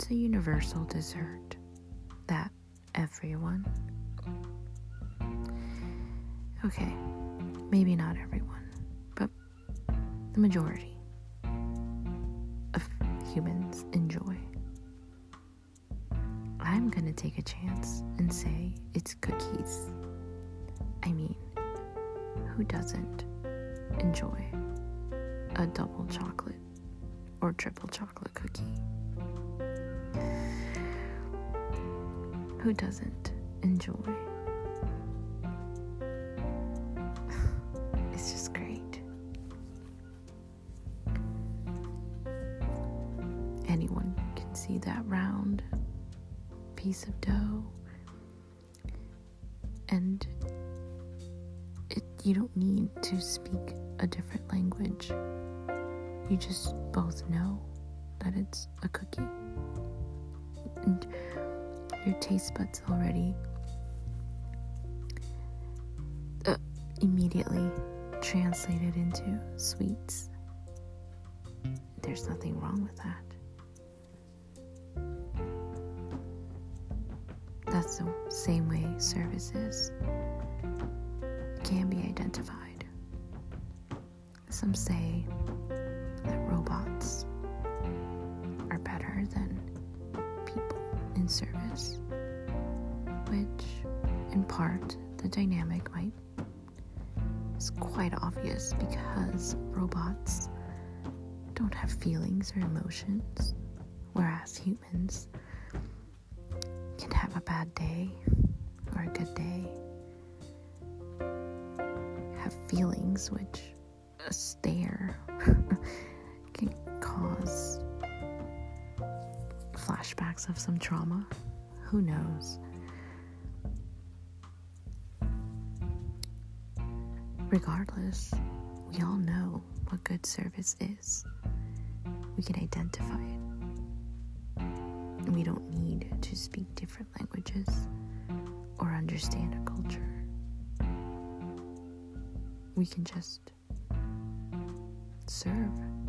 What's a universal dessert that everyone... Okay, maybe not everyone, but the majority of humans enjoy. I'm gonna take a chance and say it's cookies. I mean, who doesn't enjoy a double chocolate or triple chocolate cookie? Who doesn't enjoy? It's just great. Anyone can see that round piece of dough, and you don't need to speak a different language. You just both know that it's a cookie, and your taste buds already immediately translated into sweets. There's nothing wrong with that. That's the same way services can be identified. Some say that robots are better than people in service, which in part the dynamic is quite obvious because robots don't have feelings or emotions, whereas humans can have a bad day or a good day, have feelings which a stare can cause flashbacks of some trauma. Who knows? Regardless, we all know what good service is. We can identify it. We don't need to speak different languages or understand a culture. We can just serve.